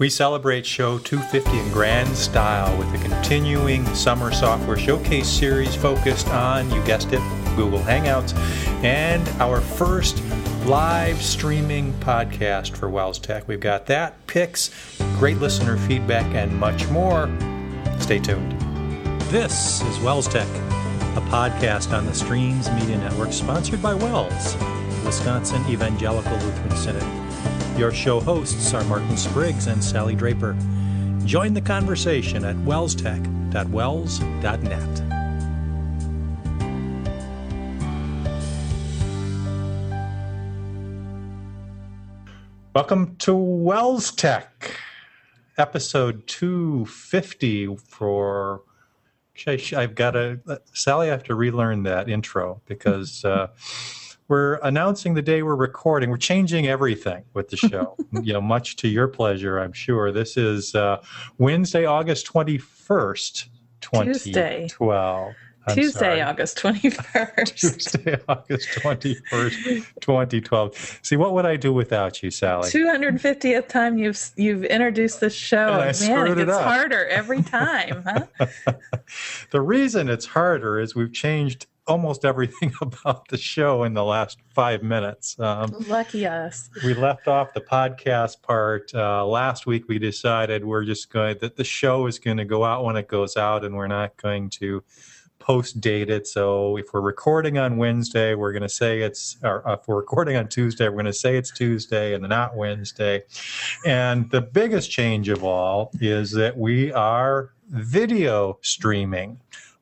We celebrate show 250 in grand style with a continuing summer software showcase series focused on, you guessed it, Google Hangouts, and our first live streaming podcast for Wells Tech. We've got that, picks, great listener feedback, and much more. Stay tuned. This is Wells Tech, a podcast on the Streams Media Network sponsored by Wells, Wisconsin Evangelical Lutheran Synod. Your show hosts are Martin Spriggs and Sally Draper. Join the conversation at wellstech.wells.net. Welcome to Wells Tech, episode 250 for... I've got to... Sally, I have to relearn that intro because... we're announcing the day we're recording. We're changing everything with the show, much to your pleasure, I'm sure. This is Wednesday, August 21st, 2012. Tuesday, August 21st. Tuesday, August 21st, 2012. See, what would I do without you, Sally? 250th time you've introduced this show. And it gets harder every time, huh? The reason it's harder is we've changed almost everything about the show in the last 5 minutes. Lucky us. We left off the podcast part. Last week we decided that the show is going to go out when it goes out, and we're not going to post-date it. So if we're recording on Wednesday, we're going to say if we're recording on Tuesday, we're going to say it's Tuesday and not Wednesday. And the biggest change of all is that we are video streaming.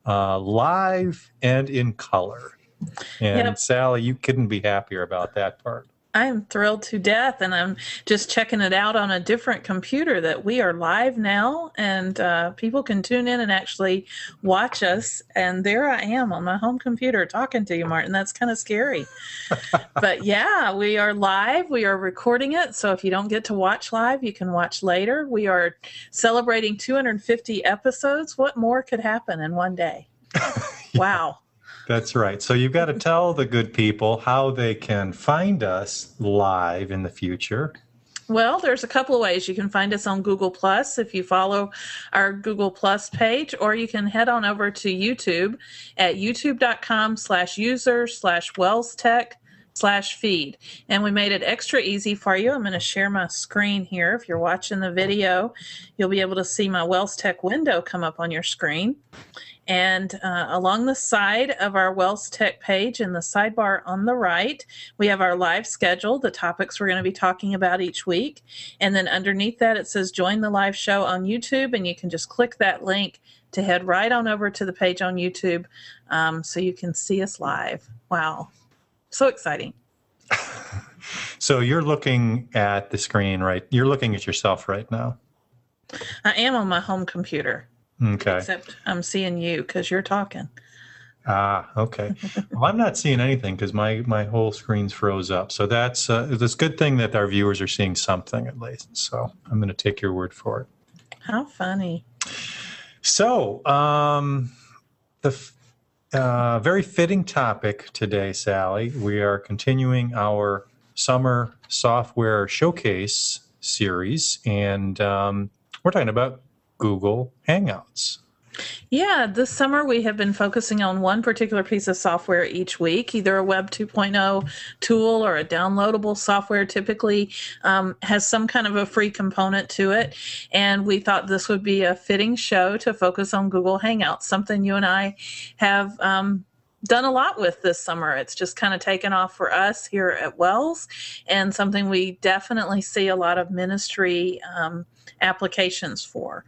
Live and in color. And Yep. Sally, you couldn't be happier about that part. I'm thrilled to death, and I'm just checking it out on a different computer that we are live now, and people can tune in and actually watch us. And there I am on my home computer talking to you, Martin. That's kind of scary. But yeah, we are live. We are recording it. So if you don't get to watch live, you can watch later. We are celebrating 250 episodes. What more could happen in one day? Wow. That's right. So you've got to tell the good people how they can find us live in the future. Well, there's a couple of ways. You can find us on Google Plus if you follow our Google Plus page, or you can head on over to YouTube at youtube.com/user/WellsTech/feed. And we made it extra easy for you. I'm going to share my screen here. If you're watching the video, you'll be able to see my Wells Tech window come up on your screen. And along the side of our Wells Tech page in the sidebar on the right, we have our live schedule, the topics we're going to be talking about each week. And then underneath that, it says join the live show on YouTube, and you can just click that link to head right on over to the page on YouTube so you can see us live. Wow. So exciting. So you're looking at the screen, right? You're looking at yourself right now. I am on my home computer. Okay. Except I'm seeing you because you're talking. Okay. Well, I'm not seeing anything because my whole screen's froze up. So that's a good thing that our viewers are seeing something at least. So I'm going to take your word for it. How funny. So the very fitting topic today, Sally. We are continuing our summer software showcase series, and we're talking about Google Hangouts. Yeah, this summer we have been focusing on one particular piece of software each week, either a Web 2.0 tool or a downloadable software. Typically has some kind of a free component to it. And we thought this would be a fitting show to focus on Google Hangouts, something you and I have done a lot with this summer. It's just kind of taken off for us here at Wells, and something we definitely see a lot of ministry applications for.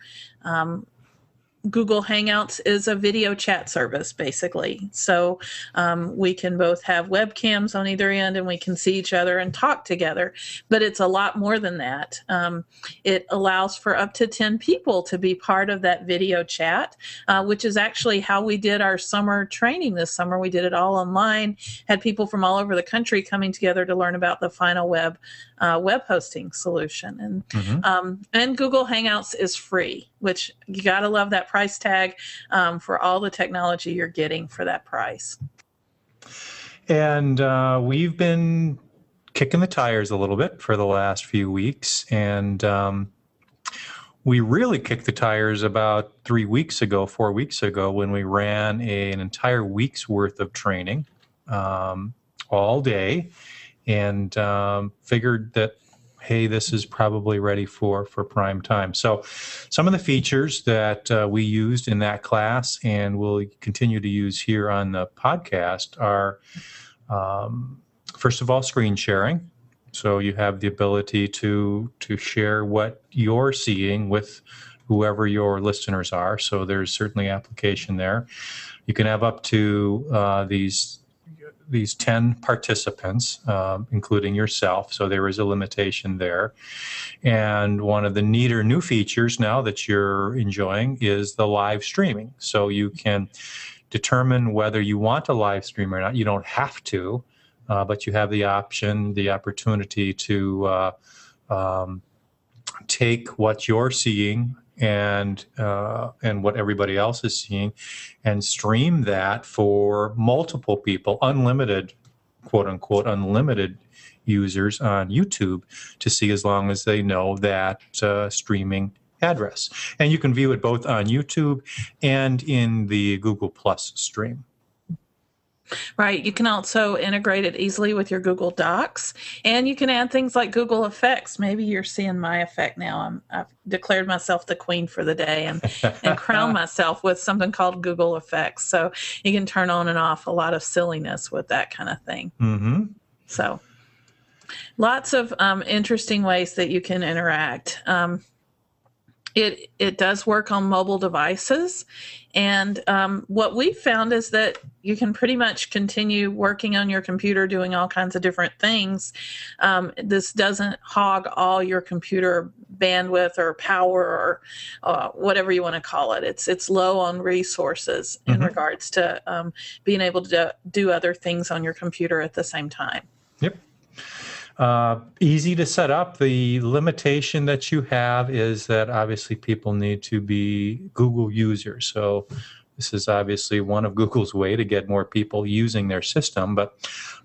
Google Hangouts is a video chat service, basically. So we can both have webcams on either end, and we can see each other and talk together. But it's a lot more than that. It allows for up to 10 people to be part of that video chat, which is actually how we did our summer training this summer. We did it all online, had people from all over the country coming together to learn about the Final Web web hosting solution. And Google Hangouts is free, which you got to love that price tag for all the technology you're getting for that price. And we've been kicking the tires a little bit for the last few weeks. And We really kicked the tires about 4 weeks ago, when we ran an entire week's worth of training all day, and figured that, hey, this is probably ready for prime time. So some of the features that we used in that class and will continue to use here on the podcast are, first of all, screen sharing. So you have the ability to share what you're seeing with whoever your listeners are. So there's certainly application there. You can have up to these 10 participants, including yourself. So there is a limitation there. And one of the neater new features now that you're enjoying is the live streaming. So you can determine whether you want to live stream or not. You don't have to. But you have the opportunity to take what you're seeing and what everybody else is seeing, and stream that for multiple people, unlimited, quote unquote, unlimited users on YouTube to see, as long as they know that streaming address. And you can view it both on YouTube and in the Google Plus stream. Right. You can also integrate it easily with your Google Docs, and you can add things like Google Effects. Maybe you're seeing my effect now. I've declared myself the queen for the day and crowned myself with something called Google Effects. So you can turn on and off a lot of silliness with that kind of thing. Mm-hmm. So lots of interesting ways that you can interact. It does work on mobile devices, and what we found is that you can pretty much continue working on your computer, doing all kinds of different things. This doesn't hog all your computer bandwidth or power or whatever you want to call it. It's low on resources in regards to being able to do other things on your computer at the same time. Yep. Easy to set up. The limitation that you have is that obviously people need to be Google users. So this is obviously one of Google's way to get more people using their system. But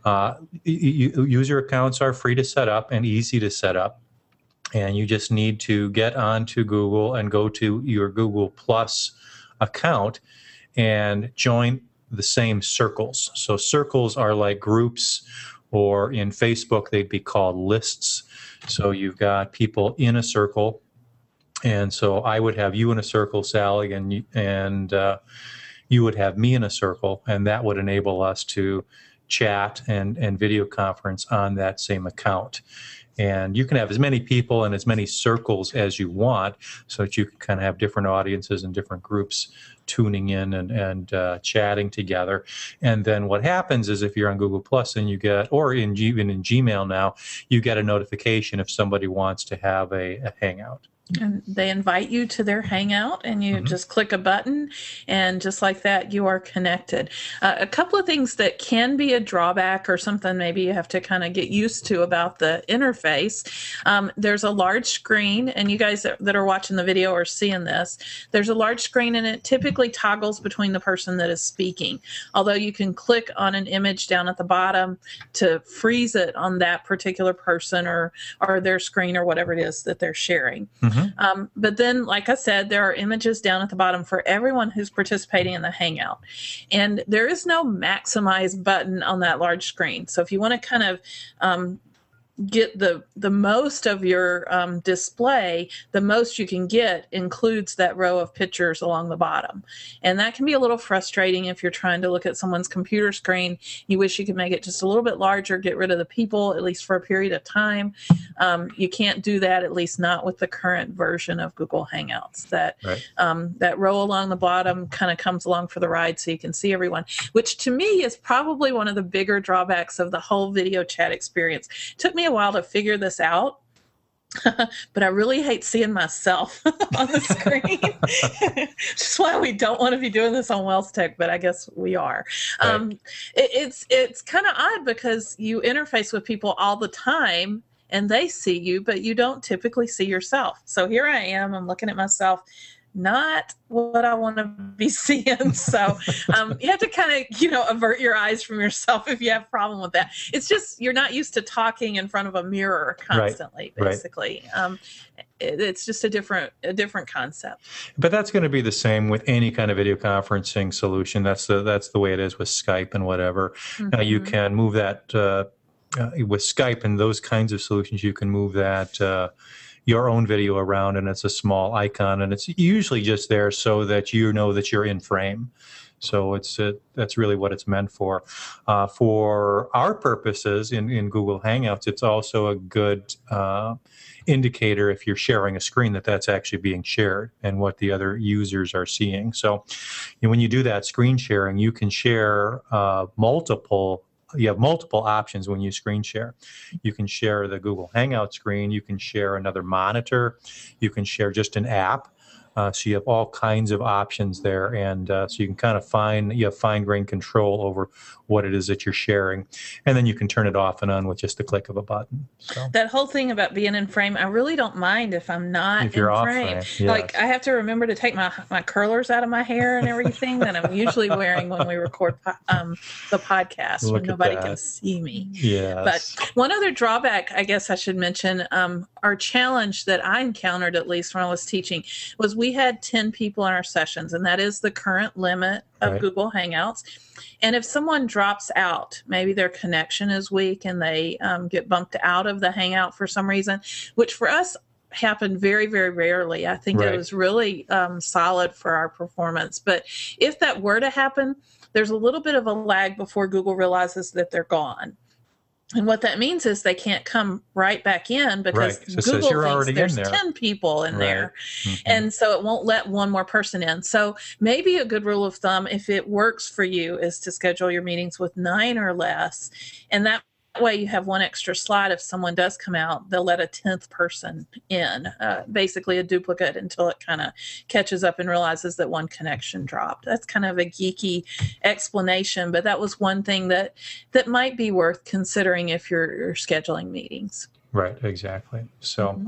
user accounts are free to set up and easy to set up. And you just need to get onto Google and go to your Google Plus account and join the same circles. So circles are like groups, or in Facebook, they'd be called lists. So you've got people in a circle. And so I would have you in a circle, Sally, and you would have me in a circle. And that would enable us to chat and video conference on that same account. And you can have as many people and as many circles as you want, so that you can kind of have different audiences and different groups tuning in and chatting together. And then what happens is, if you're on Google Plus and you get, or even in Gmail now, you get a notification if somebody wants to have a hangout. And they invite you to their hangout, and you just click a button, and just like that, you are connected. A couple of things that can be a drawback, or something maybe you have to kind of get used to about the interface. There's a large screen, and you guys that are watching the video are seeing this. There's a large screen, and it typically toggles between the person that is speaking. Although you can click on an image down at the bottom to freeze it on that particular person or their screen or whatever it is that they're sharing. But then, like I said, there are images down at the bottom for everyone who's participating in the Hangout. And there is no maximize button on that large screen. So if you want to kind of get the most of your display, the most you can get includes that row of pictures along the bottom. And that can be a little frustrating if you're trying to look at someone's computer screen. You wish you could make it just a little bit larger, get rid of the people, at least for a period of time. You can't do that, at least not with the current version of Google Hangouts. That row along the bottom kind of comes along for the ride, so you can see everyone, which to me is probably one of the bigger drawbacks of the whole video chat experience. It took me a while to figure this out, but I really hate seeing myself on the screen. Just why we don't want to be doing this on Wells Tech, but I guess we are. Right. It's kind of odd because you interface with people all the time and they see you, but you don't typically see yourself. So here I am, I'm looking at myself not what I want to be seeing. So you have to kind of, avert your eyes from yourself if you have a problem with that. It's just you're not used to talking in front of a mirror constantly, basically. Right. It's just a different concept. But that's going to be the same with any kind of video conferencing solution. That's the way it is with Skype and whatever. Mm-hmm. You can move that with Skype and those kinds of solutions. You can move that your own video around, and it's a small icon, and it's usually just there so that you know that you're in frame. So that's really what it's meant for. For our purposes in Google Hangouts, it's also a good indicator if you're sharing a screen that's actually being shared and what the other users are seeing. So when you do that screen sharing, you can share you have multiple options when you screen share. You can share the Google Hangout screen. You can share another monitor. You can share just an app. So you have all kinds of options there, and so you can kind of have fine-grained control over what it is that you're sharing, and then you can turn it off and on with just the click of a button. So that whole thing about being in frame, I really don't mind if I'm not in frame. Yes. Like I have to remember to take my curlers out of my hair and everything that I'm usually wearing when we record the podcast when nobody can see me. Yes. But one other drawback, I guess I should mention, our challenge that I encountered, at least when I was teaching, was we had 10 people in our sessions, and that is the current limit of Google Hangouts. And if someone drops out, maybe their connection is weak and they get bumped out of the Hangout for some reason, which for us happened very, very rarely. I think it was really solid for our performance. But if that were to happen, there's a little bit of a lag before Google realizes that they're gone. And what that means is they can't come right back in because Google thinks there's 10 people in there. Mm-hmm. And so it won't let one more person in. So maybe a good rule of thumb, if it works for you, is to schedule your meetings with 9 or less. And that way you have one extra slot. If someone does come out, they'll let a 10th person in, basically a duplicate until it kind of catches up and realizes that one connection dropped. That's kind of a geeky explanation, but that was one thing that might be worth considering if you're scheduling meetings. Right, exactly. So,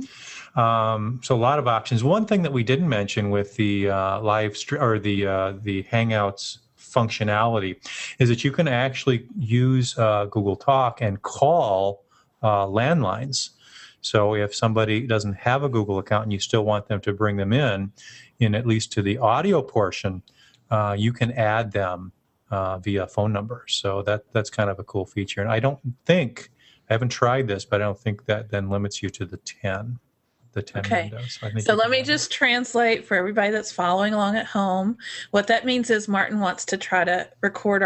so a lot of options. One thing that we didn't mention with the live stream or the Hangouts functionality is that you can actually use Google Talk and call landlines. So if somebody doesn't have a Google account and you still want them to bring them in at least to the audio portion, you can add them via phone number. So that's kind of a cool feature. And I haven't tried this, but I don't think that then limits you to the 10. Windows. So let me just translate for everybody that's following along at home. What that means is Martin wants to try to record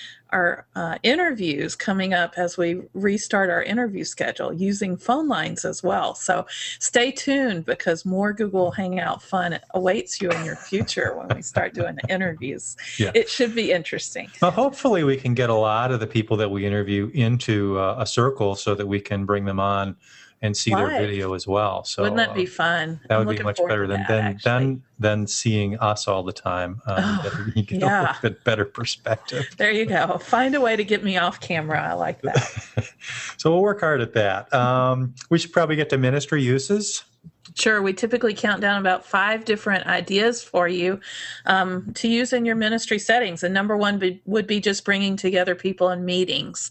our interviews coming up as we restart our interview schedule using phone lines as well. So stay tuned because more Google Hangout fun awaits you in your future when we start doing the interviews. Yeah. It should be interesting. Well, hopefully we can get a lot of the people that we interview into a circle so that we can bring them on and see their video as well. So wouldn't that be fun? That would be much better than seeing us all the time. You get a little bit better perspective. There you go. Find a way to get me off camera. I like that. So we'll work hard at that. We should probably get to ministry uses. Sure. We typically count down about 5 different ideas for you to use in your ministry settings. And number 1 would be just bringing together people in meetings.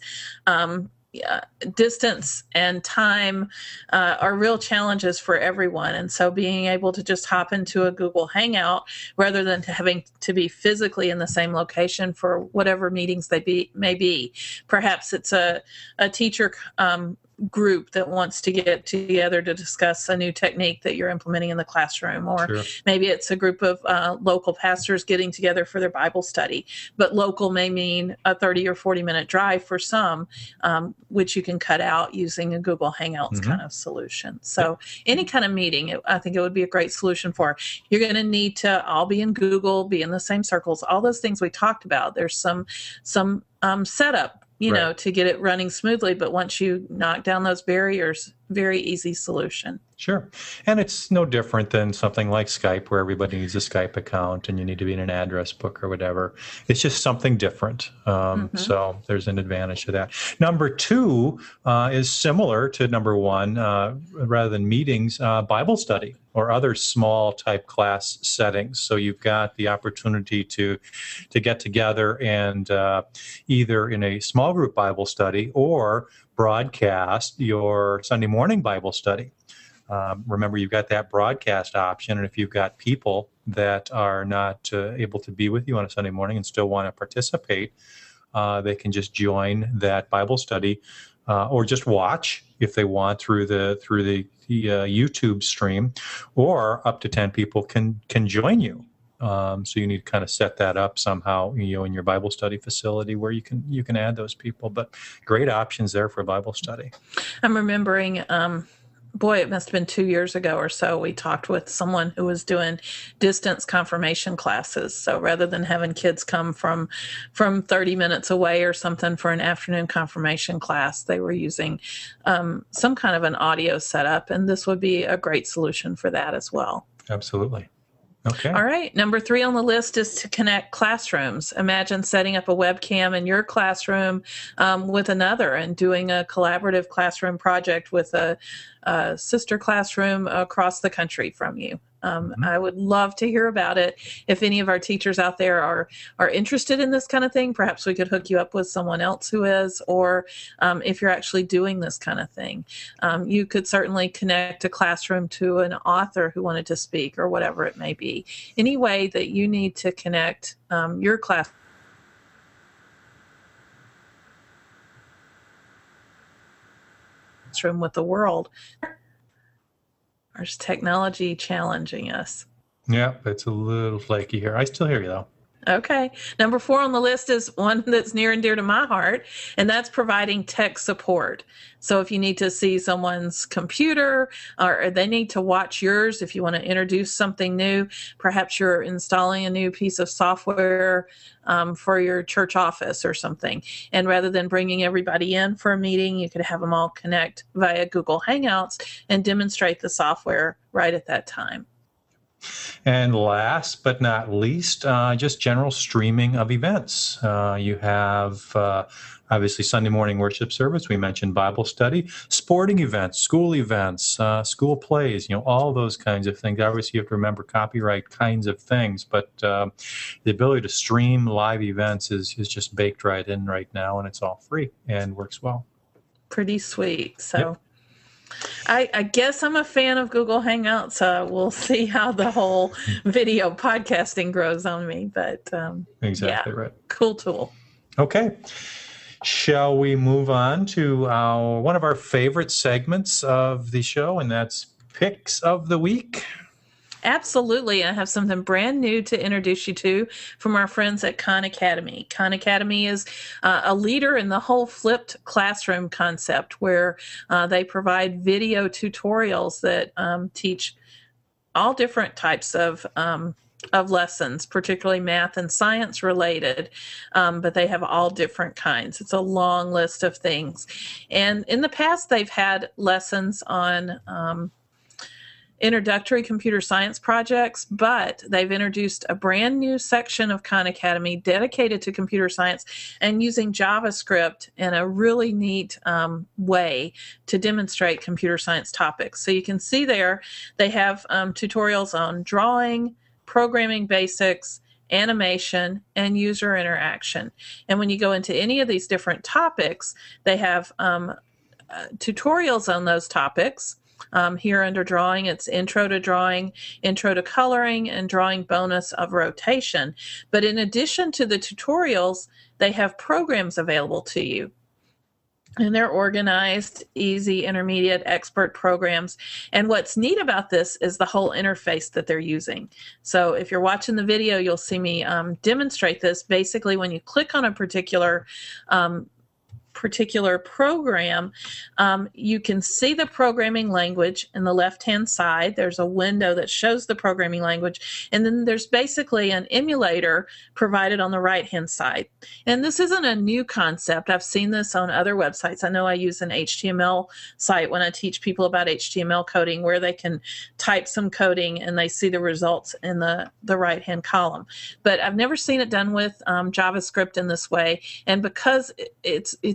Distance and time are real challenges for everyone. And so being able to just hop into a Google Hangout rather than having to be physically in the same location for whatever meetings may be. Perhaps it's a teacher group that wants to get together to discuss a new technique that you're implementing in the classroom, or maybe it's a group of local pastors getting together for their Bible study. But local may mean a 30 or 40 minute drive for some, which you can cut out using a Google Hangouts kind of solution. So any kind of meeting, I think it would be a great solution for. You're going to need to all be in Google, be in the same circles, all those things we talked about. There's some setup to get it running smoothly. But once you knock down those barriers, very easy solution. Sure. And it's no different than something like Skype where everybody needs a Skype account and you need to be in an address book or whatever. It's just something different. So there's an advantage to that. Number 2 is similar to number 1, rather than meetings, Bible study. or other small type class settings. So you've got the opportunity to get together and either in a small group Bible study or broadcast your Sunday morning Bible study. Remember, you've got that broadcast option, and if you've got people that are not able to be with you on a Sunday morning and still want to participate, they can just join that Bible study or just watch if they want through the YouTube stream, or up to 10 people can join you. So you need to kind of set that up somehow, in your Bible study facility where you can add those people. But great options there for Bible study. I'm remembering, it must have been 2 years ago or so, we talked with someone who was doing distance confirmation classes. So rather than having kids come from 30 minutes away or something for an afternoon confirmation class, they were using some kind of an audio setup, and this would be a great solution for that as well. Absolutely. Okay. All right. Number 3 on the list is to connect classrooms. Imagine setting up a webcam in your classroom with another and doing a collaborative classroom project with a sister classroom across the country from you. I would love to hear about it. If any of our teachers out there are interested in this kind of thing, perhaps we could hook you up with someone else who is, or if you're actually doing this kind of thing. You could certainly connect a classroom to an author who wanted to speak, or whatever it may be. Any way that you need to connect your classroom with the world. There's technology challenging us. Yeah, it's a little flaky here. I still hear you, though. Okay. Number 4 on the list is one that's near and dear to my heart, and that's providing tech support. So if you need to see someone's computer, or they need to watch yours, if you want to introduce something new, perhaps you're installing a new piece of software for your church office or something. And rather than bringing everybody in for a meeting, you could have them all connect via Google Hangouts and demonstrate the software right at that time. And last but not least, just general streaming of events. You have obviously Sunday morning worship service. We mentioned Bible study, sporting events, school plays, all those kinds of things. Obviously, you have to remember copyright kinds of things, but the ability to stream live events is just baked right in right now, and it's all free and works well. Pretty sweet. So. Yep. I guess I'm a fan of Google Hangouts. We'll see how the whole video podcasting grows on me. But exactly right. Cool tool. Okay. Shall we move on to one of our favorite segments of the show, and that's Picks of the Week? Absolutely. I have something brand new to introduce you to from our friends at Khan Academy. Khan Academy is a leader in the whole flipped classroom concept, where they provide video tutorials that teach all different types of lessons, particularly math and science related, but they have all different kinds. It's a long list of things. And in the past, they've had lessons on introductory computer science projects, but they've introduced a brand new section of Khan Academy dedicated to computer science and using JavaScript in a really neat way to demonstrate computer science topics. So you can see there they have tutorials on drawing, programming basics, animation, and user interaction. And when you go into any of these different topics, they have tutorials on those topics. Here under drawing, it's intro to drawing, intro to coloring, and drawing bonus of rotation. But in addition to the tutorials, they have programs available to you. And they're organized, easy, intermediate, expert programs. And what's neat about this is the whole interface that they're using. So if you're watching the video, you'll see me demonstrate this. Basically, when you click on a particular program, you can see the programming language in the left-hand side. There's a window that shows the programming language, and then there's basically an emulator provided on the right-hand side. And this isn't a new concept. I've seen this on other websites. I know I use an HTML site when I teach people about HTML coding, where they can type some coding and they see the results in the right-hand column. But I've never seen it done with JavaScript in this way. And because it's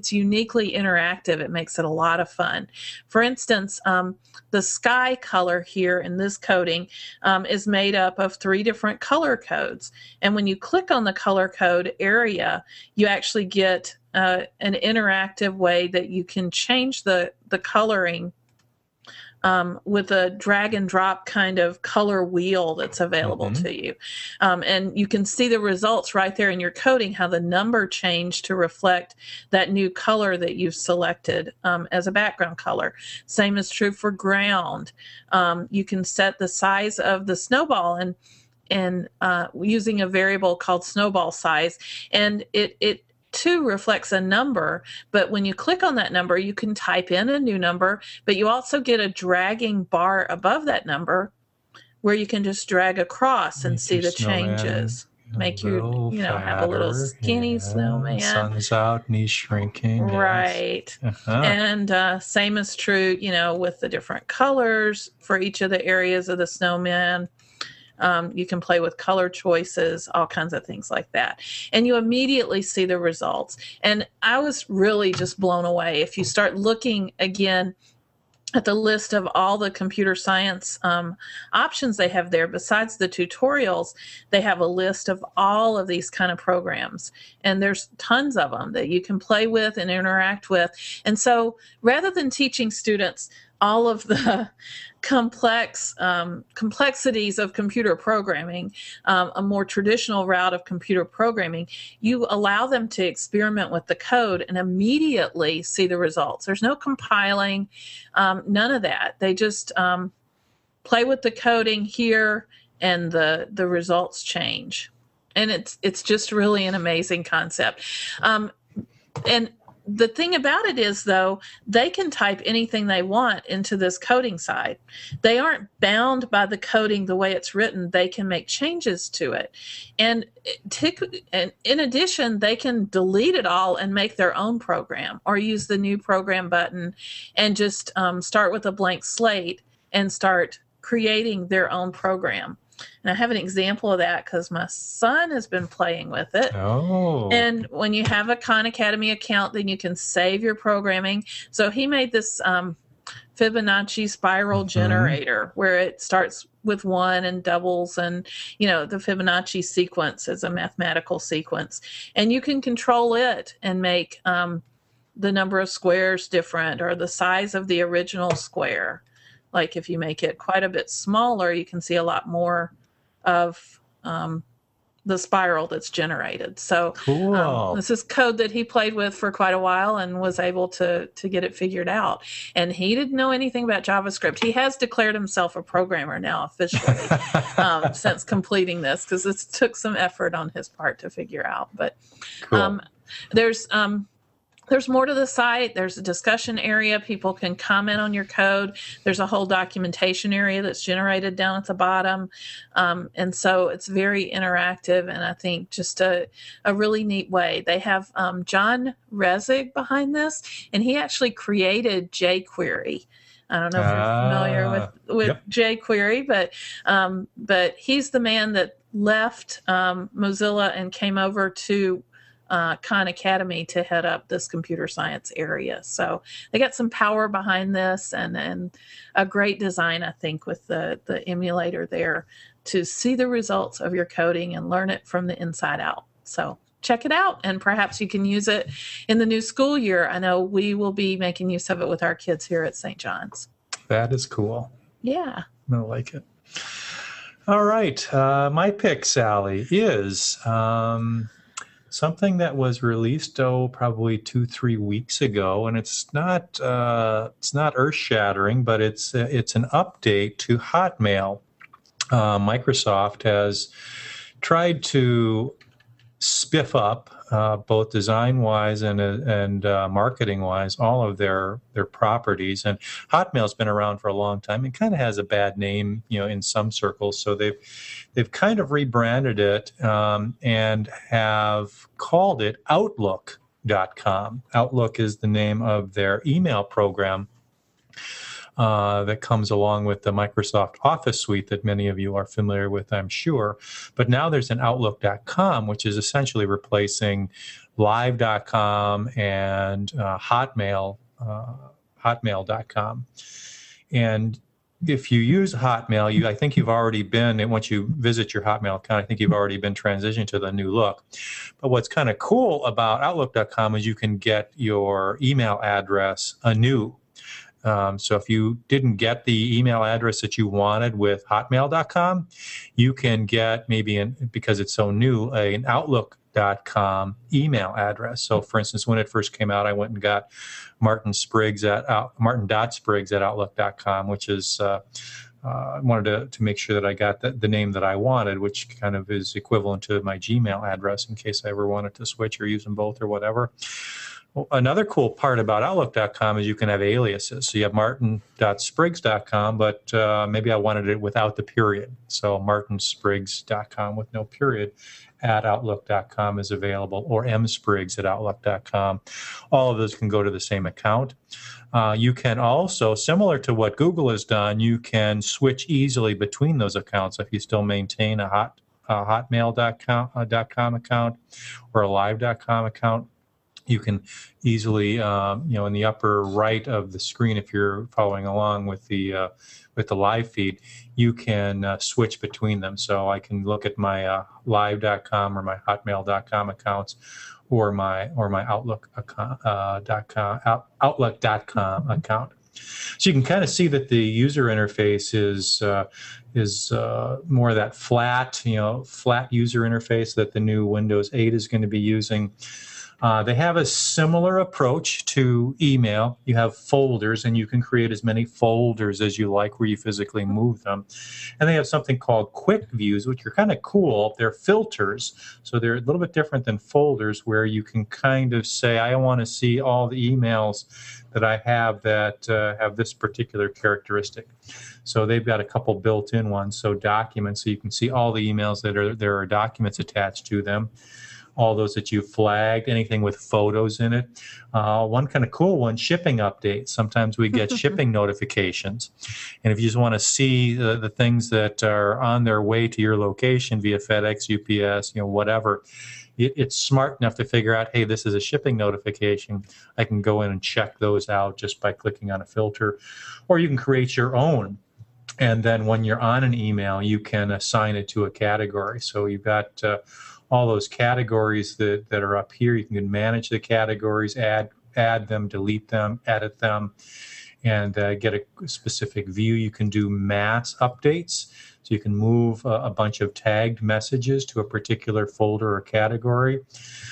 it's uniquely interactive. It makes it a lot of fun. For instance, the sky color here in this coding is made up of 3 different color codes. And when you click on the color code area, you actually get an interactive way that you can change the coloring with a drag and drop kind of color wheel that's available to you. And you can see the results right there in your coding, how the number changed to reflect that new color that you've selected as a background color. Same is true for ground. You can set the size of the snowball and using a variable called snowball size, and it too reflects a number, but when you click on that number, you can type in a new number, but you also get a dragging bar above that number where you can just drag across and see the changes. Make you, have a little skinny snowman. Sun's out and he's shrinking. Right. Yes. And same is true, with the different colors for each of the areas of the snowman. You can play with color choices, all kinds of things like that. And you immediately see the results. And I was really just blown away. If you start looking again at the list of all the computer science options they have there, besides the tutorials, they have a list of all of these kind of programs. And there's tons of them that you can play with and interact with. And so rather than teaching students all of the complexities of computer programming, a more traditional route of computer programming, you allow them to experiment with the code and immediately see the results. There's no compiling, none of that. They just play with the coding here, and the results change. And it's just really an amazing concept. And the thing about it is, though, they can type anything they want into this coding side. They aren't bound by the coding the way it's written. They can make changes to it. And in addition, they can delete it all and make their own program, or use the new program button and just start with a blank slate and start creating their own program. And I have an example of that because my son has been playing with it. Oh. And when you have a Khan Academy account, then you can save your programming. So he made this Fibonacci spiral generator where it starts with 1 and doubles, and the Fibonacci sequence is a mathematical sequence. And you can control it and make the number of squares different, or the size of the original square. Like if you make it quite a bit smaller, you can see a lot more of the spiral that's generated. So cool. This is code that he played with for quite a while and was able to get it figured out. And he didn't know anything about JavaScript. He has declared himself a programmer now officially since completing this, because this took some effort on his part to figure out. But cool. There's more to the site. There's a discussion area. People can comment on your code. There's a whole documentation area that's generated down at the bottom. And so it's very interactive, and I think just a really neat way. They have John Resig behind this, and he actually created jQuery. I don't know if you're familiar with jQuery, but he's the man that left Mozilla and came over to Khan Academy to head up this computer science area. So they got some power behind this, and a great design, I think, with the emulator there to see the results of your coding and learn it from the inside out. So check it out, and perhaps you can use it in the new school year. I know we will be making use of it with our kids here at St. John's. That is cool. Yeah. I like it. All right. My pick, Sally, is something that was released, probably 2-3 weeks ago, and it's not earth-shattering, but it's an update to Hotmail. Microsoft has tried to spiff up both design-wise and marketing-wise all of their properties. And Hotmail's been around for a long time. It kind of has a bad name, in some circles. So they've kind of rebranded it and have called it Outlook.com. Outlook is the name of their email program. that comes along with the Microsoft Office suite that many of you are familiar with, I'm sure. But now there's an Outlook.com, which is essentially replacing Live.com and Hotmail.com. And if you use Hotmail, I think you've already been, and once you visit your Hotmail account, I think you've already been transitioned to the new look. But what's kind of cool about Outlook.com is you can get your email address anew. So if you didn't get the email address that you wanted with Hotmail.com, you can get because it's so new, an Outlook.com email address. So for instance, when it first came out, I went and got martin.spriggs at Outlook.com, which is, I wanted to make sure that I got the name that I wanted, which kind of is equivalent to my Gmail address in case I ever wanted to switch or use them both or whatever. Well, another cool part about Outlook.com is you can have aliases. So you have martin.spriggs.com, but maybe I wanted it without the period. So martinspriggs.com with no period at Outlook.com is available, or mspriggs at Outlook.com. All of those can go to the same account. You can also, similar to what Google has done, you can switch easily between those accounts if you still maintain a Hotmail.com account or a Live.com account. You can easily, in the upper right of the screen, if you're following along with the live feed, you can switch between them. So I can look at my Live.com or my Hotmail.com accounts, or my Outlook.com account. So you can kind of see that the user interface is more of that flat user interface that the new Windows 8 is going to be using. They have a similar approach to email. You have folders, and you can create as many folders as you like where you physically move them. And they have something called quick views, which are kind of cool. They're filters, so they're a little bit different than folders, where you can kind of say, I want to see all the emails that I have that have this particular characteristic. So they've got a couple built-in ones. So documents, so you can see all the emails there are documents attached to them. All those that you flagged, anything with photos in it. One kind of cool one, shipping updates. Sometimes we get shipping notifications. And if you just want to see the things that are on their way to your location via FedEx, UPS, whatever, it's smart enough to figure out, hey, this is a shipping notification. I can go in and check those out just by clicking on a filter. Or you can create your own. And then when you're on an email, you can assign it to a category. So you've got all those categories that are up here. You can manage the categories, add them, delete them, edit them, and get a specific view. You can do mass updates. So you can move a bunch of tagged messages to a particular folder or category.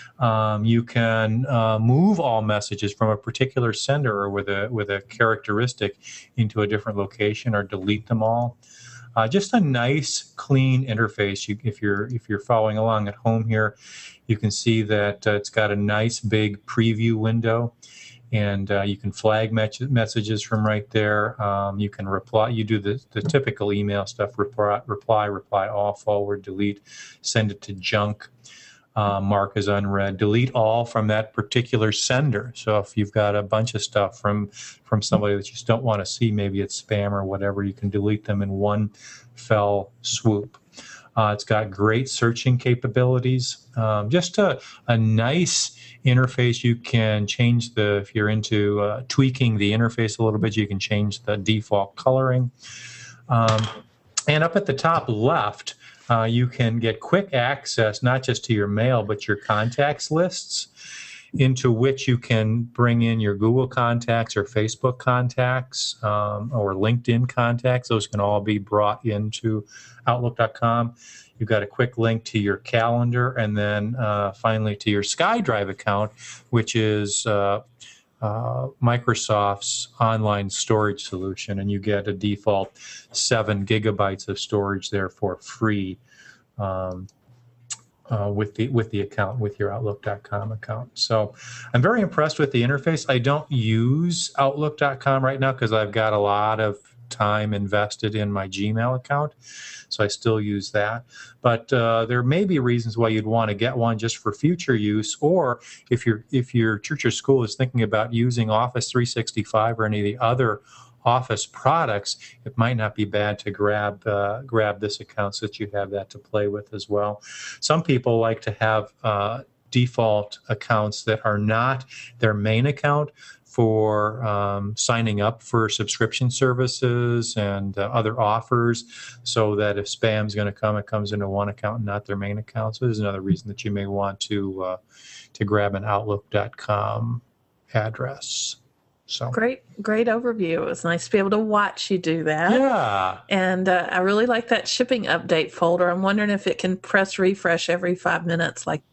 You can move all messages from a particular sender or with a characteristic into a different location, or delete them all. Just a nice, clean interface. If you're following along at home here, you can see that it's got a nice big preview window, and you can flag messages from right there. You can reply. You do the typical email stuff: reply all, forward, delete, send it to junk. Mark as unread, delete all from that particular sender. So if you've got a bunch of stuff from somebody that you just don't want to see, maybe it's spam or whatever, you can delete them in one fell swoop. It's got great searching capabilities. Just a nice interface. You can change if you're into tweaking the interface a little bit, you can change the default coloring. And up at the top left, you can get quick access, not just to your mail, but your contacts lists, into which you can bring in your Google contacts or Facebook contacts or LinkedIn contacts. Those can all be brought into Outlook.com. You've got a quick link to your calendar, and then finally to your SkyDrive account, which is Microsoft's online storage solution, and you get a default 7 gigabytes of storage there for free with the account, with your Outlook.com account. So I'm very impressed with the interface. I don't use Outlook.com right now because I've got a lot of time invested in my Gmail account, so I still use that. But there may be reasons why you'd want to get one just for future use, or if your church or school is thinking about using Office 365 or any of the other Office products, it might not be bad to grab this account so that you have that to play with as well. Some people like to have default accounts that are not their main account for signing up for subscription services and other offers, so that if spam's going to come, it comes into one account and not their main account. So there's another reason that you may want to grab an Outlook.com address. So great overview. It was nice to be able to watch you do that. Yeah. And I really like that shipping update folder. I'm wondering if it can press refresh every 5 minutes like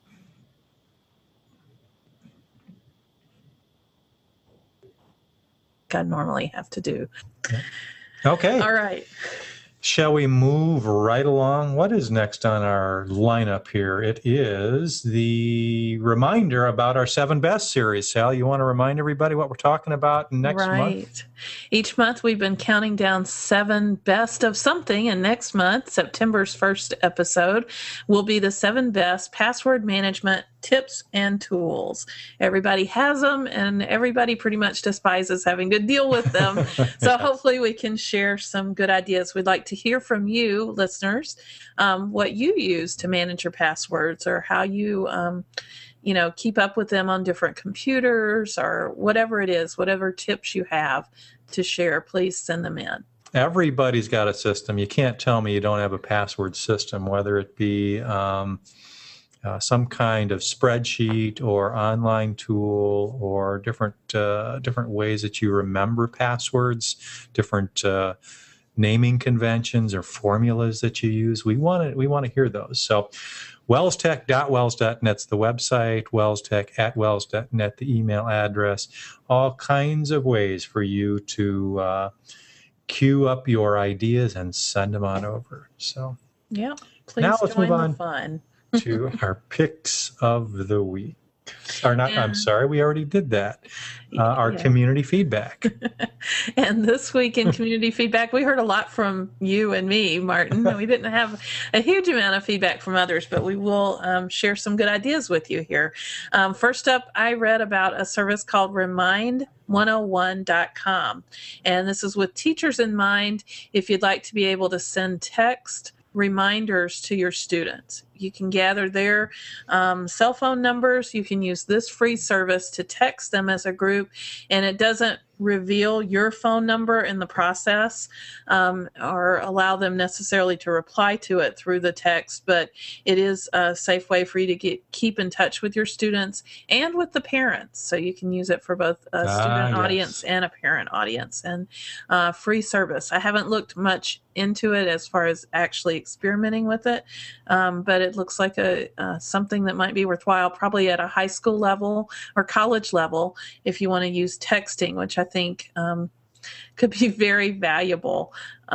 I normally have to do. Okay. All right. Shall we move right along? What is next on our lineup here? It is the reminder about our 7 Best series. Sal, you want to remind everybody what we're talking about next month? Each month we've been counting down 7 best of something, and next month, September's first episode, will be the 7 best password management tips and tools. Everybody has them, and everybody pretty much despises having to deal with them. So hopefully we can share some good ideas. We'd like to hear from you, listeners, what you use to manage your passwords, or how you keep up with them on different computers, or whatever it is, whatever tips you have to share, please send them in. Everybody's got a system. You can't tell me you don't have a password system, whether it be some kind of spreadsheet or online tool, or different ways that you remember passwords, different naming conventions or formulas that you use. We want to hear those. So wellstech.wells.net's the website, wellstech@wells.net the email address. All kinds of ways for you to queue up your ideas and send them on over. So yeah, please now let's join move on the fun. to our picks of the week. I'm sorry, we already did that. Our community feedback. And this week in community feedback, we heard a lot from you and me, Martin. We didn't have a huge amount of feedback from others, but we will share some good ideas with you here. First up, I read about a service called Remind101.com. And this is with teachers in mind. If you'd like to be able to send text reminders to your students, you can gather their cell phone numbers. You can use this free service to text them as a group, and it doesn't reveal your phone number in the process or allow them necessarily to reply to it through the text, but it is a safe way for you to keep in touch with your students and with the parents. So you can use it for both a student audience and a parent audience, and free service. I haven't looked much into it as far as actually experimenting with it, but it looks like something that might be worthwhile, probably at a high school level or college level, if you want to use texting, which I think could be very valuable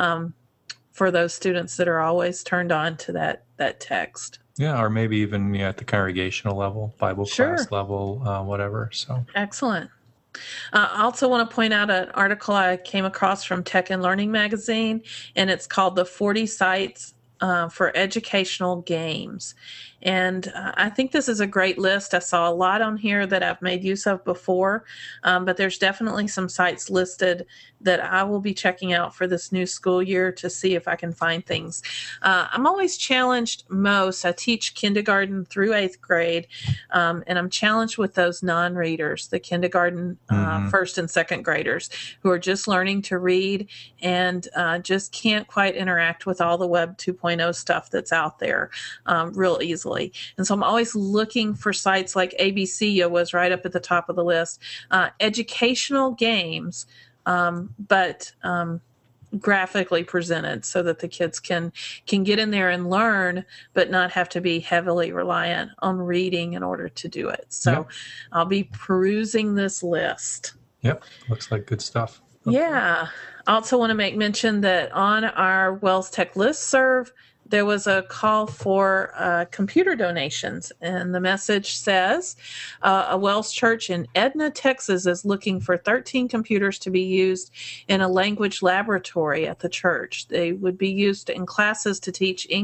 for those students that are always turned on to that text. Yeah, or maybe even at the congregational level, Bible class level, whatever. So excellent. I also want to point out an article I came across from Tech and Learning magazine, and it's called The 40 Sites for Educational Games. And I think this is a great list. I saw a lot on here that I've made use of before, but there's definitely some sites listed that I will be checking out for this new school year to see if I can find things. I'm always challenged most. I teach kindergarten through 8th grade, and I'm challenged with those non-readers, the kindergarten first and second graders who are just learning to read and just can't quite interact with all the Web 2.0 stuff that's out there real easily. And so I'm always looking for sites like ABC was right up at the top of the list, educational games, but graphically presented so that the kids can get in there and learn, but not have to be heavily reliant on reading in order to do it. So I'll be perusing this list. Yep, looks like good stuff. Okay. Yeah. I also want to make mention that on our Wells Tech listserv, there was a call for computer donations, and the message says a Wells Church in Edna, Texas is looking for 13 computers to be used in a language laboratory at the church. They would be used in classes to teach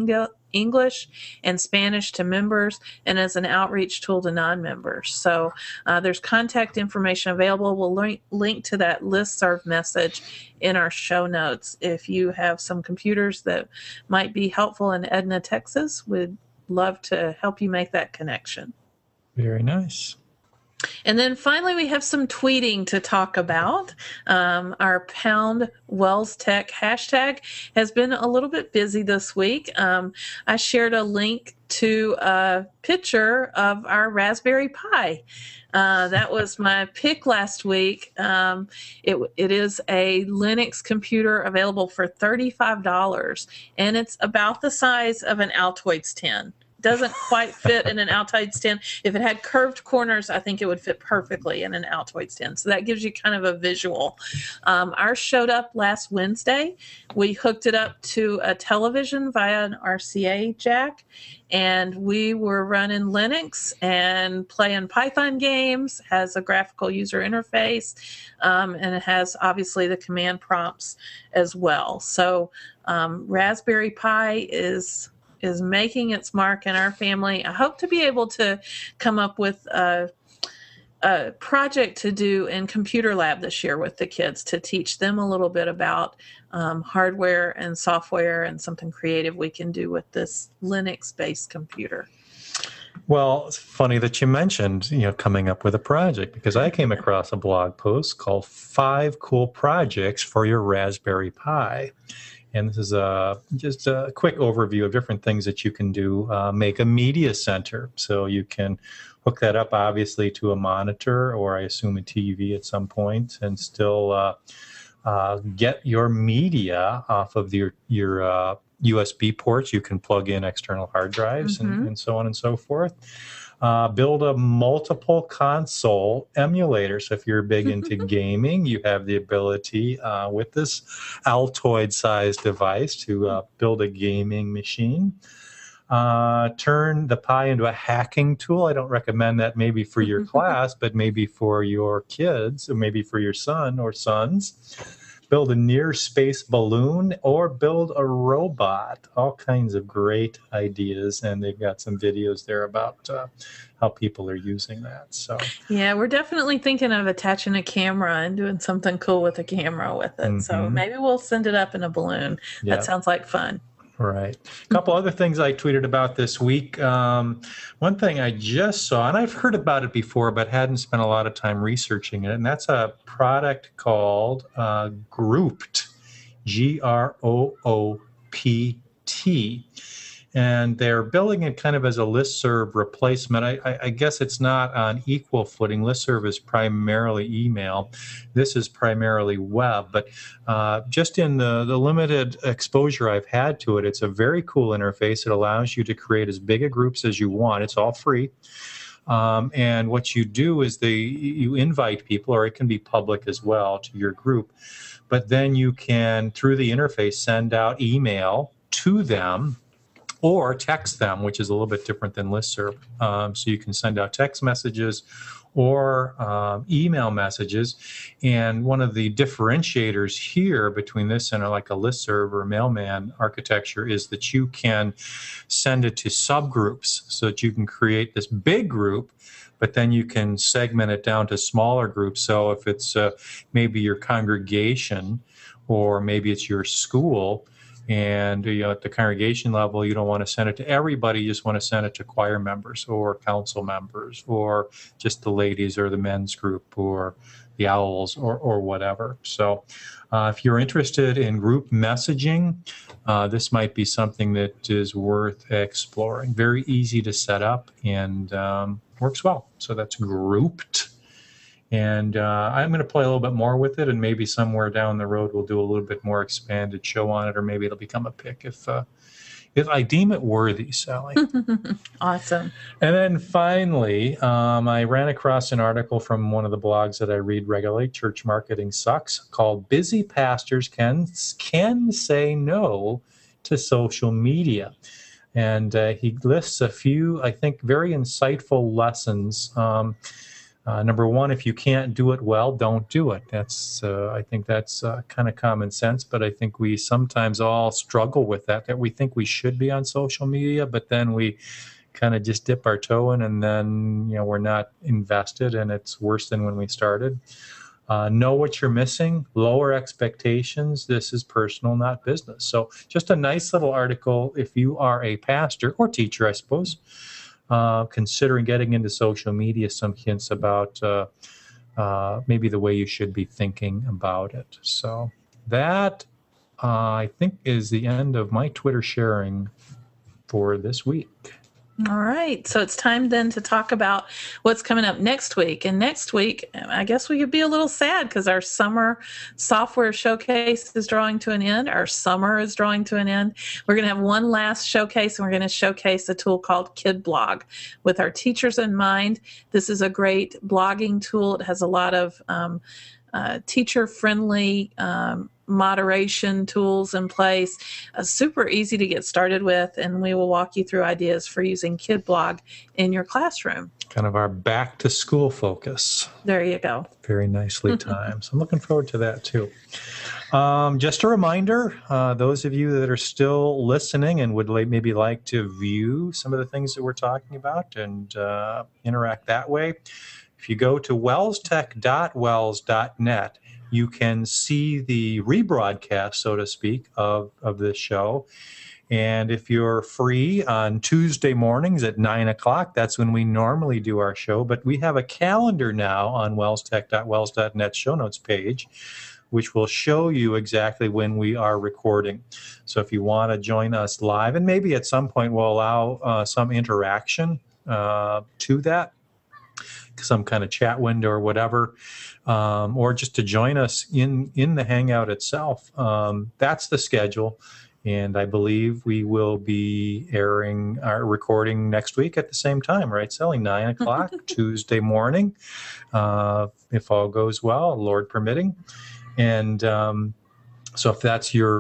English and Spanish to members and as an outreach tool to non-members. So there's contact information available. We'll link to that listserv message in our show notes. If you have some computers that might be helpful in Edna, Texas, we'd love to help you make that connection. Very nice. And then finally, we have some tweeting to talk about. Our Pound Wells Tech hashtag has been a little bit busy this week. I shared a link to a picture of our Raspberry Pi. That was my pick last week. It is a Linux computer available for $35, and it's about the size of an Altoids tin. Doesn't quite fit in an Altoids tin. If it had curved corners, I think it would fit perfectly in an Altoids tin. So that gives you kind of a visual. Ours showed up last Wednesday. We hooked it up to a television via an RCA jack, and we were running Linux and playing Python games. Has a graphical user interface, and it has obviously the command prompts as well. So Raspberry Pi is making its mark in our family. I hope to be able to come up with a project to do in computer lab this year with the kids to teach them a little bit about hardware and software and something creative we can do with this Linux-based computer. Well, it's funny that you mentioned, coming up with a project, because I came across a blog post called 5 Cool Projects for Your Raspberry Pi. And this is just a quick overview of different things that you can do. Make a media center. So you can hook that up, obviously, to a monitor or I assume a TV at some point and still get your media off of your USB ports. You can plug in external hard drives and so on and so forth. Build a multiple console emulator. So if you're big into gaming, you have the ability with this Altoid-sized device to build a gaming machine. Turn the Pi into a hacking tool. I don't recommend that maybe for your class, but maybe for your kids or maybe for your son or sons. Build a near space balloon or build a robot. All kinds of great ideas, and they've got some videos there about how people are using that. So yeah, we're definitely thinking of attaching a camera and doing something cool with a camera with it. So maybe we'll send it up in a balloon. Yeah. That sounds like fun. Right. A couple other things I tweeted about this week. One thing I just saw, and I've heard about it before, but hadn't spent a lot of time researching it, and that's a product called Grouped, G-R-O-O-P-T. And they're billing it kind of as a listserv replacement. I guess it's not on equal footing. Listserv is primarily email. This is primarily web. But just in the limited exposure I've had to it, it's a very cool interface. It allows you to create as big a groups as you want. It's all free. And what you do is you invite people, or it can be public as well, to your group. But then you can, through the interface, send out email to them or text them, which is a little bit different than listserv. So you can send out text messages or email messages. And one of the differentiators here between this and like a listserv or mailman architecture is that you can send it to subgroups so that you can create this big group, but then you can segment it down to smaller groups. So if it's maybe your congregation or maybe it's your school, and at the congregation level, you don't want to send it to everybody. You just want to send it to choir members or council members or just the ladies or the men's group or the owls or whatever. So if you're interested in group messaging, this might be something that is worth exploring. Very easy to set up and works well. So that's Grouped. And I'm going to play a little bit more with it, and maybe somewhere down the road we'll do a little bit more expanded show on it, or maybe it'll become a pick if I deem it worthy, Sally. Awesome. And then finally, I ran across an article from one of the blogs that I read regularly, Church Marketing Sucks, called "Busy Pastors Can Say No to Social Media." And he lists a few, I think, very insightful lessons Number one, if you can't do it well, don't do it. I think that's kind of common sense, but I think we sometimes all struggle with that we think we should be on social media, but then we kind of just dip our toe in, and then we're not invested, and it's worse than when we started. Know what you're missing, lower expectations. This is personal, not business. So just a nice little article if you are a pastor or teacher, I suppose, considering getting into social media, some hints about maybe the way you should be thinking about it. So that, I think, is the end of my Twitter sharing for this week. All right. So it's time then to talk about what's coming up next week. And next week, I guess we could be a little sad because our summer software showcase is drawing to an end. Our summer is drawing to an end. We're going to have one last showcase, and we're going to showcase a tool called KidBlog with our teachers in mind. This is a great blogging tool. It has a lot of teacher-friendly moderation tools in place, super easy to get started with, and we will walk you through ideas for using KidBlog in your classroom. Kind of our back to school focus. There you go. Very nicely timed. So I'm looking forward to that too. Just a reminder, those of you that are still listening and would maybe like to view some of the things that we're talking about and interact that way, if you go to wellstech.wells.net, you can see the rebroadcast, so to speak, of this show. And if you're free on Tuesday mornings at 9 o'clock, that's when we normally do our show. But we have a calendar now on wellstech.wells.net show notes page, which will show you exactly when we are recording. So if you want to join us live, and maybe at some point we'll allow some interaction to that, some kind of chat window or whatever, or just to join us in the Hangout itself. That's the schedule, and I believe we will be airing our recording next week at the same time, right, Sally? 9 o'clock Tuesday morning, if all goes well, Lord permitting. And so if that's your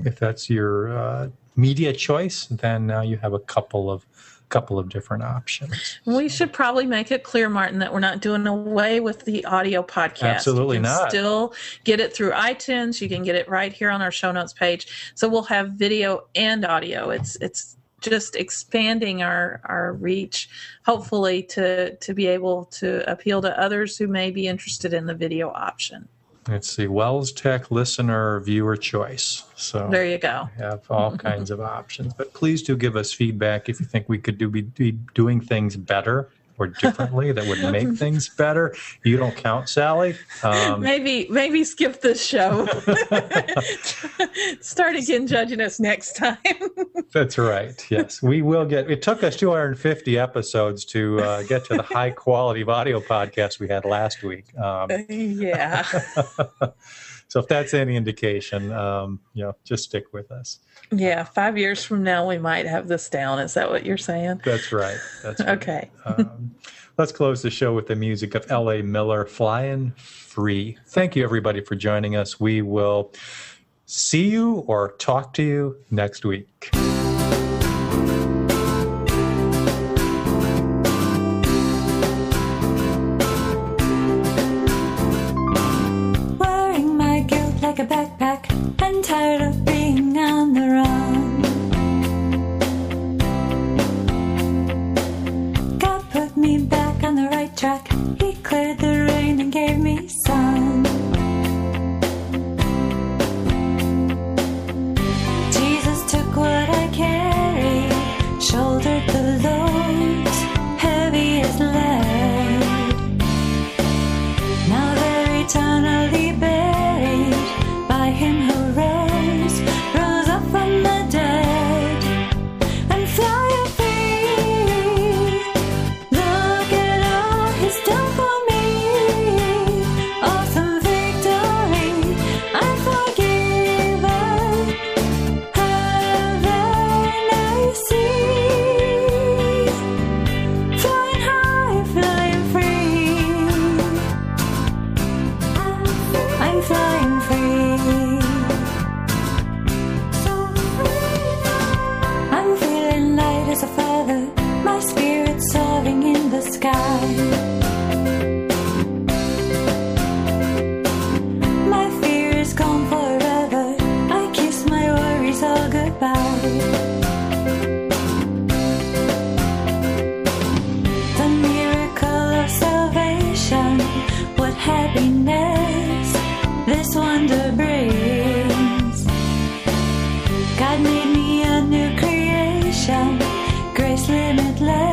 media choice, then now you have a couple of different options. We should probably make it clear, Martin, that we're not doing away with the audio podcast. Absolutely not. You can still get it through iTunes. You can get it right here on our show notes page. So we'll have video and audio. It's just expanding our reach, hopefully to be able to appeal to others who may be interested in the video option. Let's see, Wells Tech listener viewer choice. So there you go. We have all kinds of options. But please do give us feedback if you think we could be doing things better or differently that would make things better. You don't count, Sally. Maybe skip this show. Start again judging us next time. That's right. Yes, we will get. It took us 250 episodes to get to the high quality of audio podcast we had last week. Yeah. So if that's any indication, just stick with us. Yeah, 5 years from now, we might have this down. Is that what you're saying? That's right. That's right. Okay. Let's close the show with the music of L.A. Miller, Flying Free. Thank you, everybody, for joining us. We will see you or talk to you next week. Wearing my guilt like a backpack and tired of being on the run. God put me back on the right track. He cleared the rain and gave me sun. Jesus took what I carried, shouldered the loads, heavy as lead. Now they're eternally buried by him who rose up from the dead and flying free. Look at all he's done for me. Awesome victory, I'm forgiven. Heaven I see. Flying high, flying free. I'm flying free. I'm feeling light as a feather, my spirit soaring in the sky. station, grace limitless.